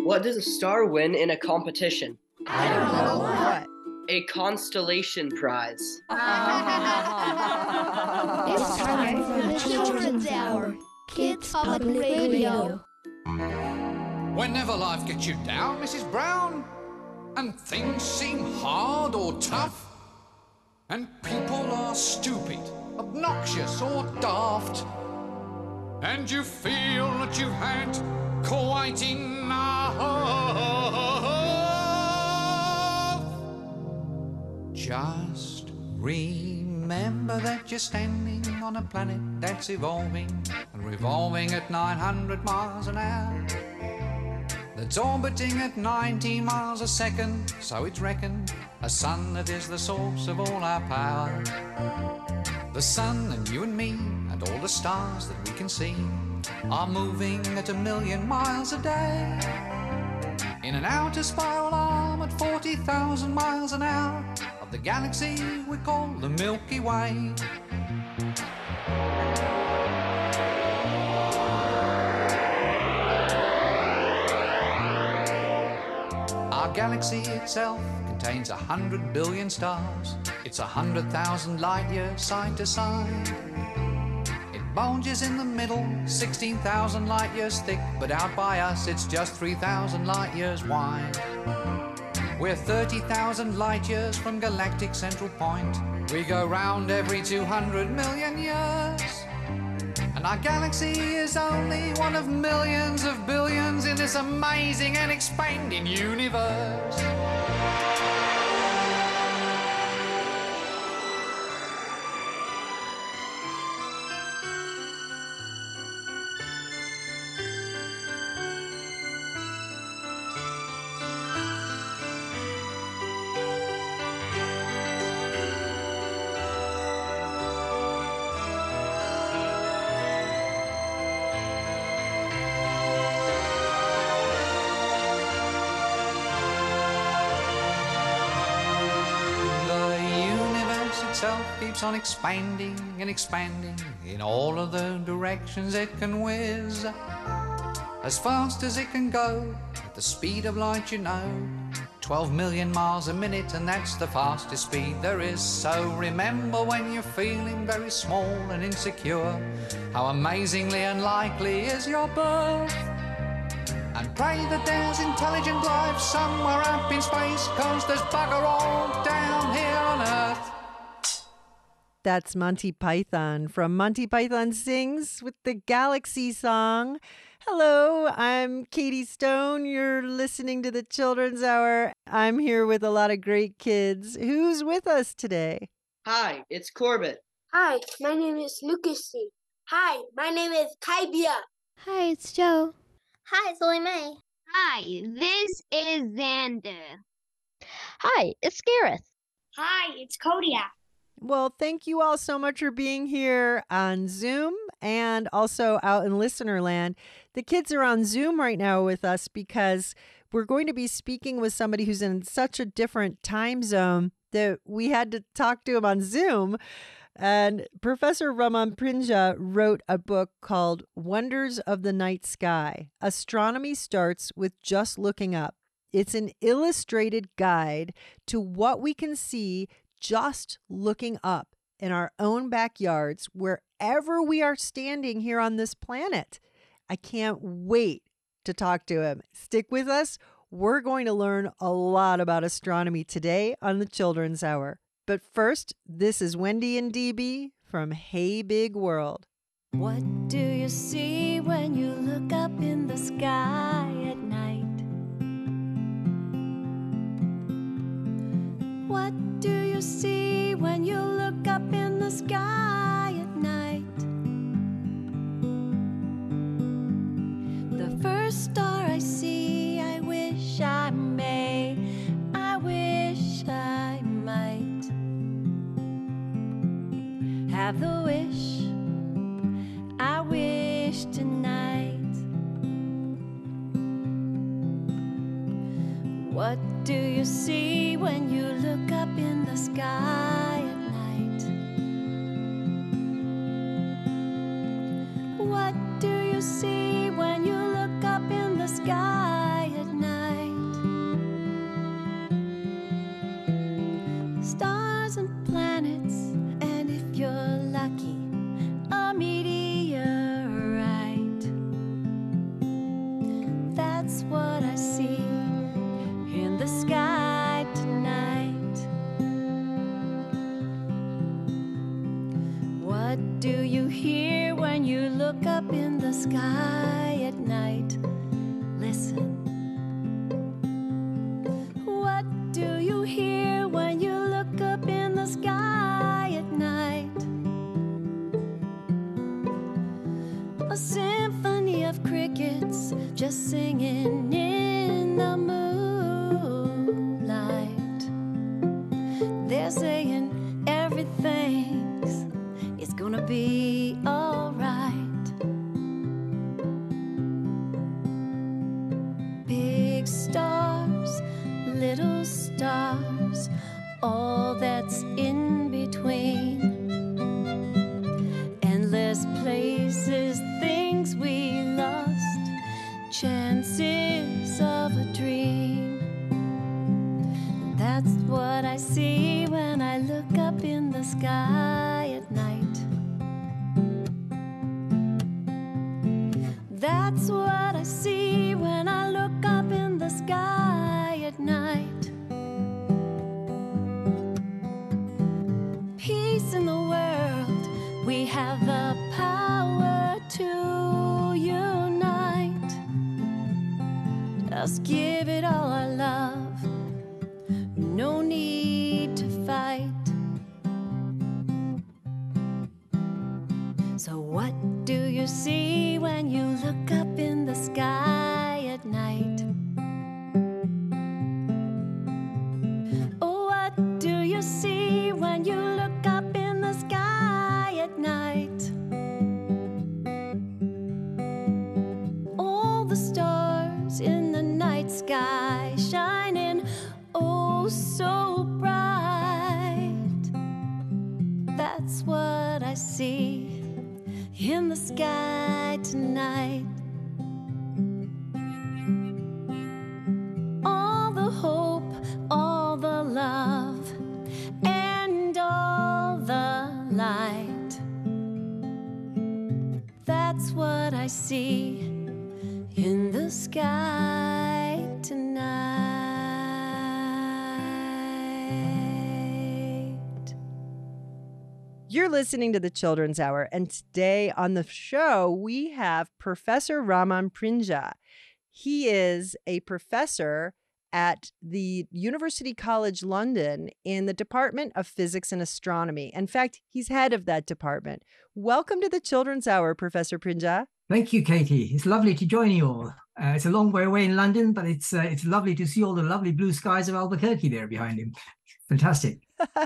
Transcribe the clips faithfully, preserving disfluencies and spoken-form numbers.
What does a star win in a competition? I don't know. What? A constellation prize. It's time for the Children's Hour. Kids Public Radio. Whenever life gets you down, Missus Brown, and things seem hard or tough, and people are stupid, obnoxious or daft, and you feel that you've had quite enough, just remember that you're standing on a planet that's evolving and revolving at nine hundred miles an hour, that's orbiting at nineteen miles a second, so it's reckoned a sun that is the source of all our power. The sun and you and me and all the stars that we can see are moving at a million miles a day in an outer spiral arm at forty thousand miles an hour of the galaxy we call the Milky Way. Our galaxy itself contains a hundred billion stars. It's a hundred thousand light years side to side. It bulges in the middle, sixteen thousand light years thick, but out by us it's just three thousand light years wide. We're thirty thousand light years from galactic central point. We go round every two hundred million years. And our galaxy is only one of millions of billions in this amazing and expanding universe. Keeps on expanding and expanding in all of the directions it can whiz, as fast as it can go at the speed of light, you know, twelve million miles a minute, and that's the fastest speed there is. So remember when you're feeling very small and insecure, how amazingly unlikely is your birth, and pray that there's intelligent life somewhere up in space, 'cause there's bugger all down here on Earth. That's Monty Python from Monty Python Sings with the Galaxy Song. Hello, I'm Katie Stone. You're listening to the Children's Hour. I'm here with a lot of great kids. Who's with us today? Hi, it's Corbett. Hi, my name is Lucas. Hi, my name is Kaibia. Hi, it's Joe. Hi, it's Lily May. Hi, this is Xander. Hi, it's Gareth. Hi, it's Kodiak. Well, thank you all so much for being here on Zoom and also out in listener land. The kids are on Zoom right now with us because we're going to be speaking with somebody who's in such a different time zone that we had to talk to him on Zoom. And Professor Raman Prinja wrote a book called Wonders of the Night Sky. Astronomy starts with just looking up. It's an illustrated guide to what we can see just looking up in our own backyards, wherever we are standing here on this planet. I can't wait to talk to him. Stick with us. We're going to learn a lot about astronomy today on the Children's Hour. But first, this is Wendy and D B from Hey Big World. What do you see when you look up in the sky at night? What do you see when you look up in the sky at night? The first star I see, I wish I may, I wish I might have the wish I wish tonight. What do you see when you look up in the sky at night? What do you see when you look up in the sky at night? hear when you look up in the sky at night? Listen. What do you hear when you look up in the sky at night? A symphony of crickets just singing in the moonlight. They're saying everything's it's gonna be alright. Big stars, little stars, all that's in between. Endless places, things we lost, chances of a dream. That's what I see when I look up in the sky at night. That's what I see when I look up in the sky at night. Peace in the world, we have the power to unite. Just give it all our love, no need to fight. So what do you see when you look up in the sky at night? Oh, what do you see when you look up in the sky at night? All the stars in the night sky shining oh so bright. That's what I see in the sky tonight. All the hope, all the love, and all the light. That's what I see in the sky tonight. You're listening to the Children's Hour, and today on the show, we have Professor Raman Prinja. He is a professor at the University College London in the Department of Physics and Astronomy. In fact, he's head of that department. Welcome to the Children's Hour, Professor Prinja. Thank you, Katie. It's lovely to join you all. Uh, it's a long way away in London, but it's uh, it's lovely to see all the lovely blue skies of Albuquerque there behind him. Fantastic.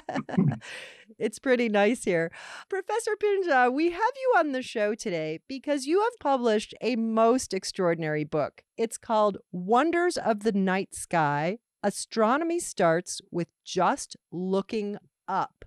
It's pretty nice here. Professor Prinja, we have you on the show today because you have published a most extraordinary book. It's called Wonders of the Night Sky. Astronomy Starts with Just Looking Up.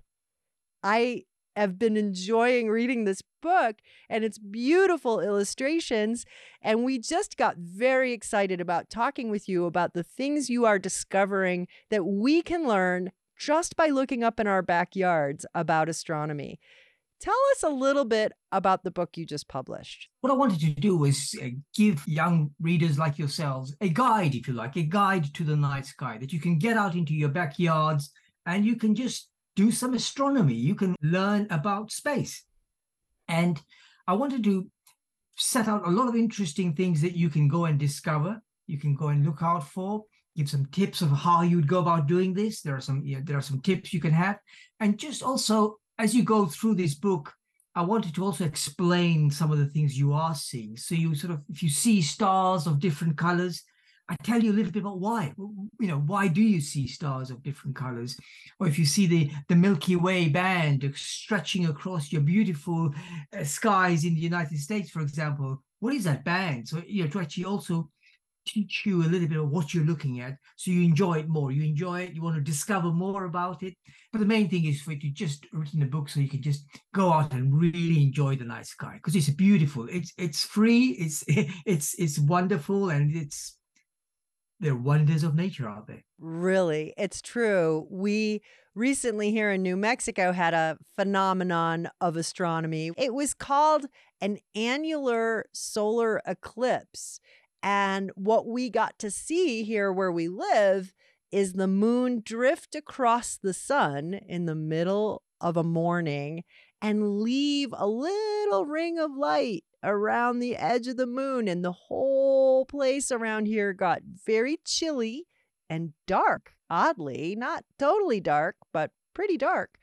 I have been enjoying reading this book and its beautiful illustrations, and we just got very excited about talking with you about the things you are discovering that we can learn just by looking up in our backyards about astronomy. Tell us a little bit about the book you just published. What I wanted to do was uh, give young readers like yourselves a guide, if you like, a guide to the night sky that you can get out into your backyards and you can just do some astronomy. You can learn about space. And I wanted to set out a lot of interesting things that you can go and discover, you can go and look out for, give some tips of how you'd go about doing this. There are some, you know, there are some tips you can have. And just also, as you go through this book, I wanted to also explain some of the things you are seeing. So you sort of, if you see stars of different colors, I tell you a little bit about why. You know, why do you see stars of different colors? Or if you see the, the Milky Way band stretching across your beautiful uh, skies in the United States, for example, what is that band? So, you know, to actually also teach you a little bit of what you're looking at so you enjoy it more. You enjoy it, you want to discover more about it. But the main thing is for you to just written a book so you can just go out and really enjoy the night sky, because it's beautiful. It's it's free, it's it's it's wonderful, and it's there are wonders of nature out there. Really, it's true. We recently here in New Mexico had a phenomenon of astronomy. It was called an annular solar eclipse. And what we got to see here where we live is the moon drift across the sun in the middle of a morning. and leave a little ring of light around the edge of the moon. And the whole place around here got very chilly and dark, oddly, not totally dark, but pretty dark.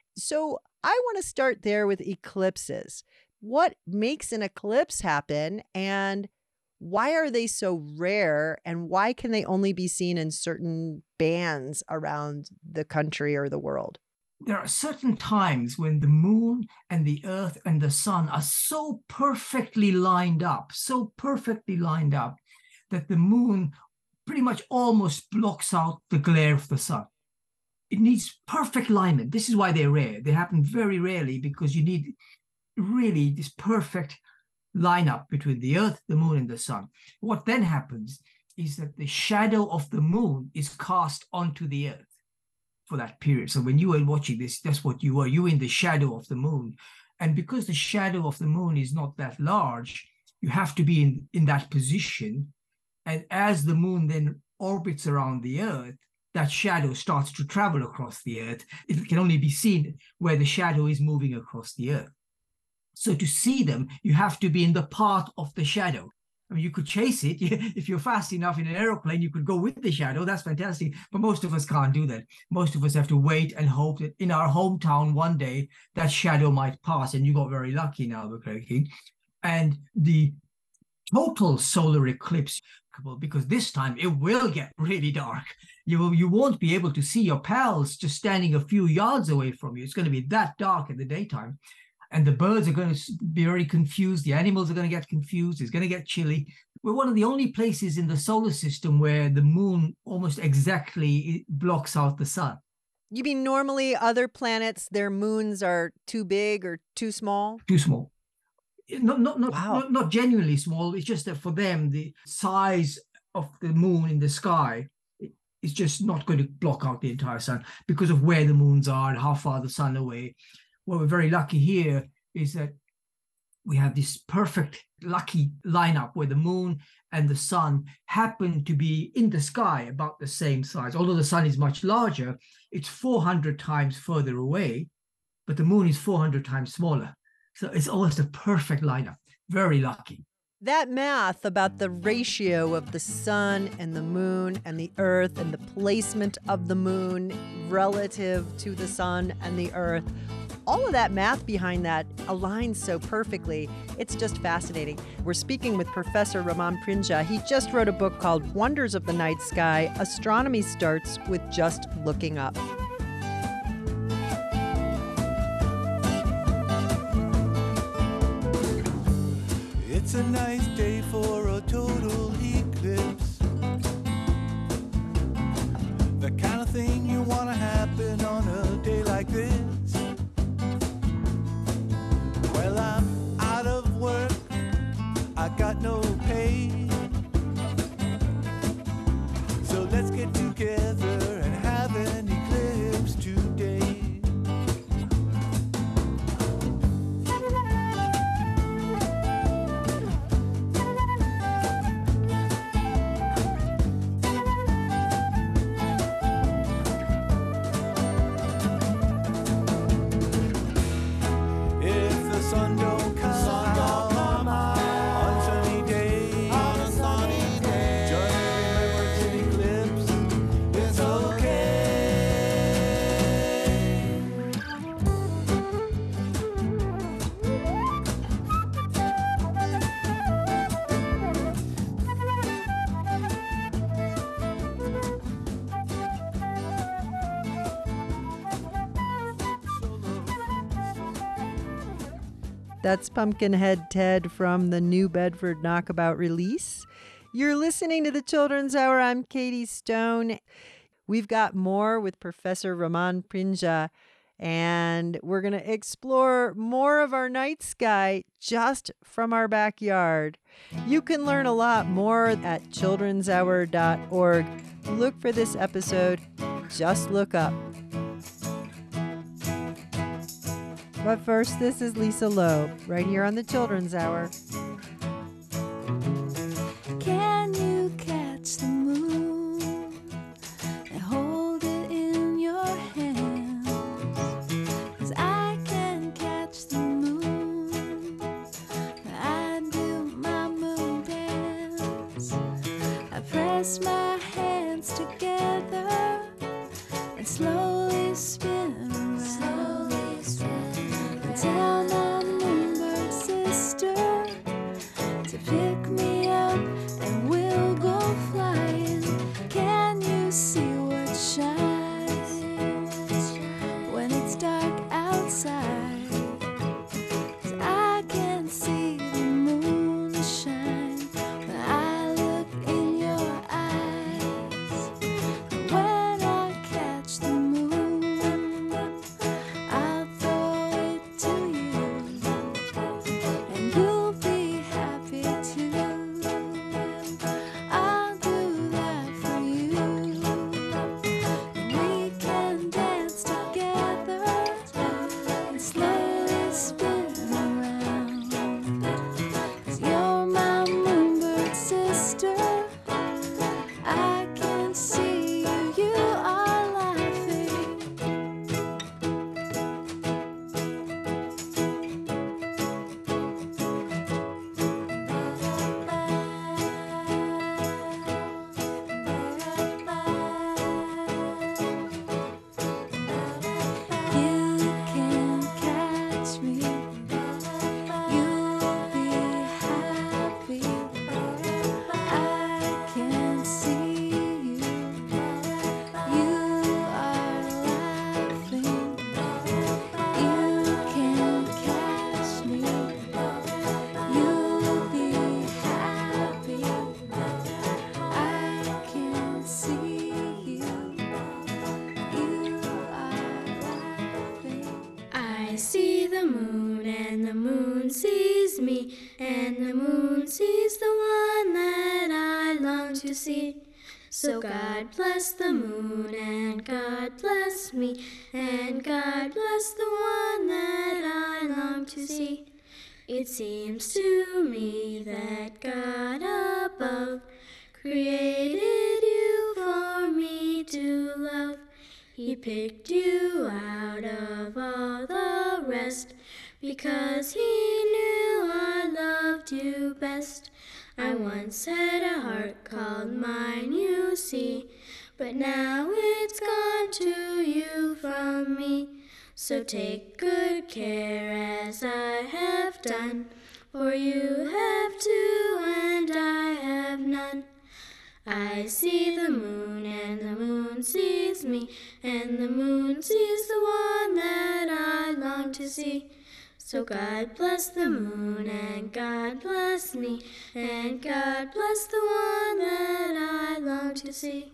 So I want to start there with eclipses. What makes an eclipse happen, and why are they so rare, and why can they only be seen in certain bands around the country or the world? There are certain times when the moon and the earth and the sun are so perfectly lined up, so perfectly lined up that the moon pretty much almost blocks out the glare of the sun. It needs perfect alignment. This is why they're rare. They happen very rarely because you need really this perfect lineup between the earth, the moon, and the sun. What then happens is that the shadow of the moon is cast onto the earth for that period. So when you were watching this, that's what you were. You were in the shadow of the moon. And because the shadow of the moon is not that large, you have to be in, in that position. And as the moon then orbits around the earth, that shadow starts to travel across the earth. It can only be seen where the shadow is moving across the earth. So to see them, you have to be in the path of the shadow. I mean, you could chase it. If you're fast enough in an aeroplane, you could go with the shadow. That's fantastic. But most of us can't do that. Most of us have to wait and hope that in our hometown one day, that shadow might pass. And you got very lucky in Albuquerque. And the total solar eclipse, because this time it will get really dark. You, will, you won't be able to see your pals just standing a few yards away from you. It's going to be that dark in the daytime. And the birds are going to be very confused. The animals are going to get confused. It's going to get chilly. We're one of the only places in the solar system where the moon almost exactly blocks out the sun. You mean normally other planets, their moons are too big or too small? Too small. Not, not, not, Wow. not, not genuinely small. It's just that for them, the size of the moon in the sky is just not going to block out the entire sun because of where the moons are and how far the sun away. What we're very lucky here is that we have this perfect lucky lineup where the moon and the sun happen to be in the sky about the same size. Although the sun is much larger, it's four hundred times further away, but the moon is four hundred times smaller. So it's almost a perfect lineup. Very lucky. That math about the ratio of the sun and the moon and the earth and the placement of the moon relative to the sun and the earth, all of that math behind that aligns so perfectly. It's just fascinating. We're speaking with Professor Raman Prinja. He just wrote a book called Wonders of the Night Sky. Astronomy starts with just looking up. It's a nice day for a total eclipse. The kind of thing you want to happen on a day like this. Well, I'm out of work, I got no pay. So let's get together and have an eclipse today. That's Pumpkinhead Ted from the New Bedford Knockabout release. You're listening to the Children's Hour. I'm Katie Stone. We've got more with Professor Raman Prinja, and we're going to explore more of our night sky just from our backyard. You can learn a lot more at children's hour dot org. Look for this episode. Just look up. But first, this is Lisa Loeb, right here on the Children's Hour. Can you catch the moon and hold it in your hands? 'Cause I can catch pick me up and we'll go flying. Can you see what shines when it's dark outside? 'Cause I can see the moon shine when I look in your eyes. When I catch the moon, I'll throw it to you, and you'll be happy too. I'll do that for you, and we can dance together and slowly spin around. 'Cause you're my moonbird sister. I can see you, you are laughing. You can catch me, you'll be happy. I can see you, you are laughing. You can catch me, you'll be happy. I can see you, you are laughing. I see the moon, and the moon sees me, and the moon sees the one that I long to see. So God bless the moon, and God bless me, and God bless the one that I long to see. It seems to me that God above created you for me to love. He picked you out of all the rest because he knew I loved you best. I once had a heart called mine, you see, but now it's gone to you from me. So take good care as I have done, for you have two and I have none. I see the moon, and the moon sees me, and the moon sees the one that I long to see. So God bless the moon, and God bless me, and God bless the one that I long to see.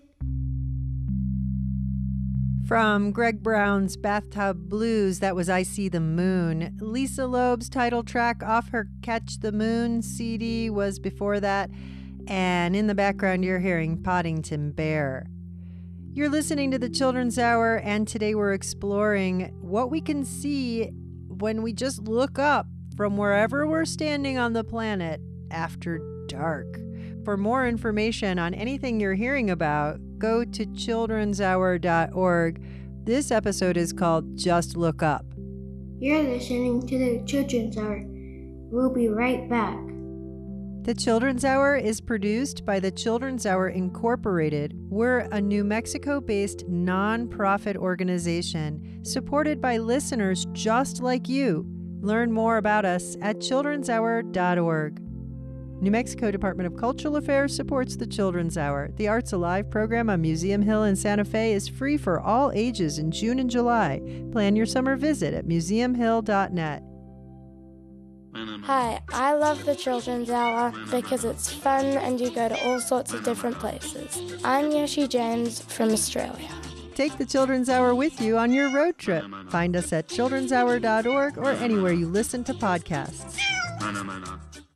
From Greg Brown's Bathtub Blues, that was I See the Moon. Lisa Loeb's title track off her Catch the Moon C D was before that. And in the background, you're hearing Poddington Bear. You're listening to the Children's Hour, and today we're exploring what we can see when we just look up from wherever we're standing on the planet after dark. For more information on anything you're hearing about, go to children's hour dot org. This episode is called Just Look Up. You're listening to the Children's Hour. We'll be right back. The Children's Hour is produced by the Children's Hour Incorporated. We're a New Mexico-based nonprofit organization supported by listeners just like you. Learn more about us at children's hour dot org. New Mexico Department of Cultural Affairs supports the Children's Hour. The Arts Alive program on Museum Hill in Santa Fe is free for all ages in June and July. Plan your summer visit at museum hill dot net. Hi, I love the Children's Hour because it's fun and you go to all sorts of different places. I'm Yoshi James from Australia. Take the Children's Hour with you on your road trip. Find us at children's hour dot org or anywhere you listen to podcasts.